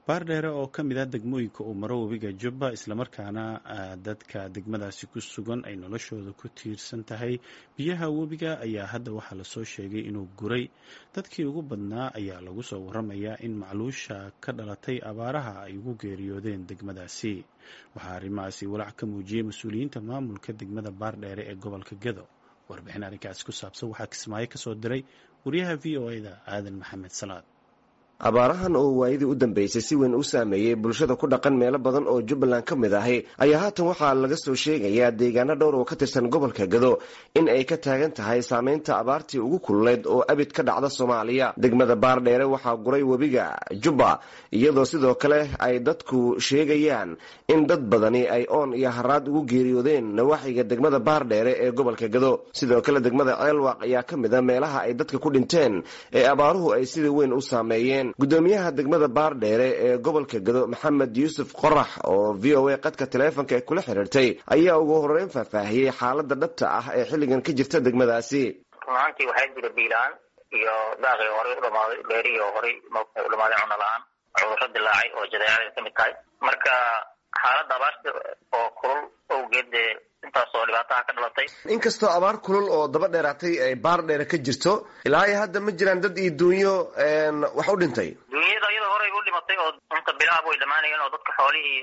baardheere oo ka mid ah degmooyinka uu maro webiga Jubba isla markaana dadka degmadaasi ku sugan ay noloshooda ku tiirsan tahay biyaha webiga ayaa hadda waxaa la soo sheegay inuu guray dadkii ugu badnaa ayaa lagu soo waramayaa in macluusha ka dhalatay abaaraha ay ugu geeriyoodeen degmadaasi waxaa arrimahaasi walaac ka muujiyey mas-uuliyiinta maamulka degmada baardheere ee gobolka Gedo warbixin arrinkaasi ku saabsan waxaa Kismaayo ka soo diray wariyaha VOA-da Aadan Maxamed Salaad. abaarahan oo waayadii u dambeysay si weyn u saameeyey bulshada ku dhaqan meelo badan oo Jubbaland ka mid ahi ayaa haatan waxaa laga soo sheegayaa deegaano dhowr oo ka tirsan gobolka Gedo in ay ka taagan tahay saameynta abaartii ugu kululeed oo abid ka dhacda Soomaaliya. Degmada Baardheere waxaa guray webiga Jubba iyadoo sidoo kale ay dadku sheegayaan in dad badani ay oon iyo haraad ugu geeriyoodeen nawaaxiga degmada Baardheere ee gobolka Gedo. Sidoo kale degmada Ceelwaaq ayaa ka mid ah meelaha ay dadka ku dhinteen ee abaaruhu ay sida weyn u saameeyeen. gudoomiyaha degmada Baardheere ee gobolka Gedo Maxamed Yuusuf Qorax oo VOA qadka taleefanka kula xiriirtay ayaa ugu horeyn faahfaahiyay xaaladda dhabta ah ee xilligan ka jirta degmadaasi. runtii waxaa jira biilaan iyo daaqii hore u dhamaaday beeriyo hore u dhamaaday cunno la'aan cudurro dilaacay oo jadeecada ka mid tahay marka xaaladda abaarta oo kulul awgeed intaasoo dhibaataha ka dhalatay. inkastoo abaar kulul oo daba dheeraatay ay Baardheere ka jirto ilaa ay hadda ma jiraan dad iyo duunyo wax u dhintay. duunyada iyadoo horey u dhimatay oo inta bilaab way dhamaanayeen oo dadka xoolihii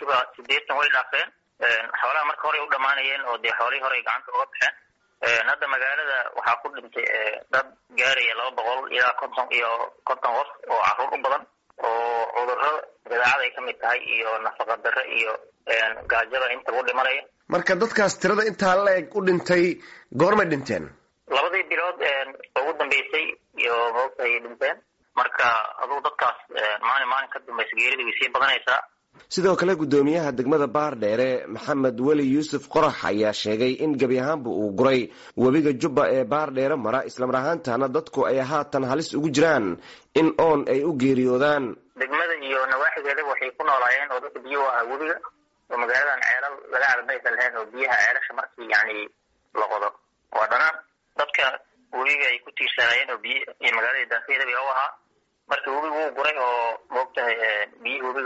80% way dhaafeen. xoolaha marka hore u dhamaanayeen oo dee xoolihii hore gacanta uga baxeen. hadda magaalada waxaa ku dhintay dad gaaraya 200 ilaa 50 qof oo carruur u badan oo cudurro jadeecada ay ka mid tahay iyo nafaqa darro iyo gaajada inta u dhimanaya. marka dadkaas tirada intaa la-eg u dhintay goormay dhinteen? labadii bilood ugu dambeysay iyo moogtahay dhinteen. marka aduu dadkaas maalin ka dambaysa geerida way sii badanaysaa. sidoo kale gudoomiyaha degmada Baardheere Maxamed Weli Yuusuf Qorax ayaa sheegay in gabi ahaanba uu guray webiga Jubba ee Baardheere mara isla mar ahaantaana dadku ay haatan halis ugu jiraan in oon ay u geeriyoodaan. degmada iyo nawaaxigeeda waxay ku noolaayeen oo dadka biyo ah webiga oo magaaladan ceelal laga cabaysan lahayn oo biyaha ceelasha markii la qodo waa dhanaan dadka webiga ay ku tiirsanayeen oo biyo iyo magaalada daafeeda bay u ahaa. marka webiga wuu guray oo moogtahay biyaha webiga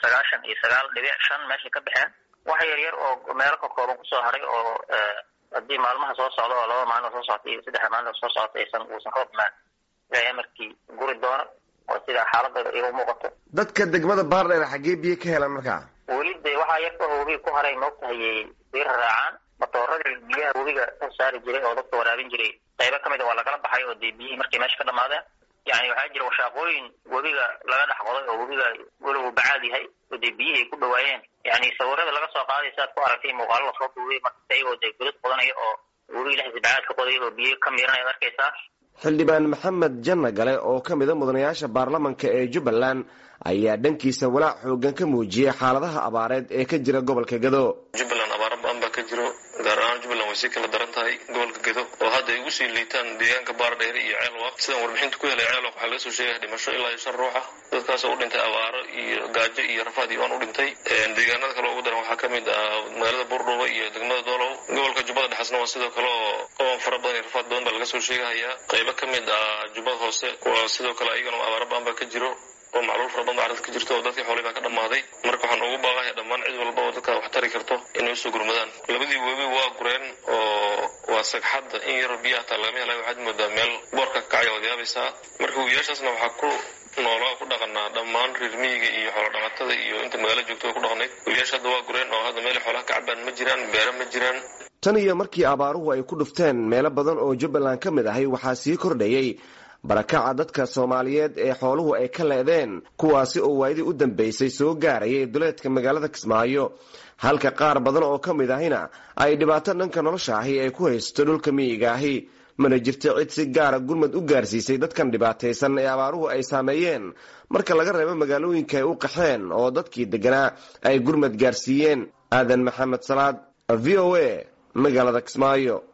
99.5 meesha ka baxeen. waxa yar oo meelo ka kooban kusoo haray oo haddii maalmaha soo socda oo 2 maalin soo socda iyo 3 maalin soo socda aysan roob maan ilaa markii guri doono oo sida xaaladda ay u muuqato. dadka degmada Baardheere xagee biyo ka helaan markaa? weliba waxaa yar oo webiga ku haray moogtahay biyo raacaan matooradii biyaha webiga ka saari jiray oo dadka waraabin jiray qaybo ka mid ah waa lagala baxay oo biyihii markii meesha ka dhamaadeen. يعني waxaa jira washaqooyin webiga laga dhax qoday oo webiga walow bacaad yahay oo biyihii ku dhawaayeen yani sawirada laga soo qaaday saad ku aragtay muuqaal la soo duubay markay oo gudad qodanayo oo webiga la bacaad ka qoday oo biyo ka miiranay arkaysaa. xildhibaan Maxamed Janna Gale oo ka mid ah mudanayaasha baarlamaanka ee Jubbaland ayaa dhankiisa walaac xoogan ka muujiyay xaaladaha abaareed ee ka jira gobolka Gedo. Jubbaland abaar baan ka jiro gaar ahaan Jubbaland way si kala daran tahay gobolka Gedo oo hadda ay ugu sii liitaan deegaanka Baardheere iyo Ceelwaaq. sidaan warbixinta ku helay Ceelwaaq waxaa laga soo sheegay dhimasho ilaa 5 ruux ah dadkaas oo u dhintay abaaro iyo gaajo iyo rafaad iyo aan u dhintay. deegaanada kale ugu daran waxaa ka mid ah magaalada Buurdhuuba iyo degmada Doolow. gobolka Jubbada Dhexna waa sidoo kale oo fara badan iyo rafaad badan baa laga soo sheegayaa. qaybo ka mid ah Jubbada Hoose waa sidoo kale ayagana abaaro baan ka jiro oo macluul fara badan arrinta ka jirto oo dadkii xoolaha baa ka dhamaaday. marka waxaan ugu baaqayaa dhammaan cid walba oo dadka wax tari karto inay soo gurmadaan. labadii webi waa gureen oo waa sagxadda in yar biyaha taa laga helay waxaad moodaa meel boorka ka kacaya oo yaabaysaa. marka webiyaashaasna waxaa ku noolaa ku dhaqanaa dhammaan reer miyiga iyo xoolo dhaqatada iyo inta magaalo joogto ku dhaqnayd. webiyaasha hadda waa gureen oo hadda meel xoolaha ka cabaan ma jiraan, beero ma jiraan. tan iyo markii abaaruhu ay ku dhufteen meelo badan oo Jubbaland ka mid ahay waxaa sii kordhayay barakaca dadka Soomaaliyeed ee xooluhu ay ka leedeen kuwaasi oo waayadii u dambeysay soo gaarayay duleedka magaalada Kismaayo halka qaar badan oo ka mid ahina ay dhibaato dhanka nolosha ahi ay ku haysto dhulka miyiga ahi. mana jirto cid si gaara gurmad u gaarsiisay dadkan dhibaataysan ee abaaruhu ay saameeyeen marka laga reebo magaalooyinka ay u qaxeen oo dadkii deganaa ay gurmad gaarsiiyeen. Aadan Maxamed Salaad, VOA, magaalada Kismaayo.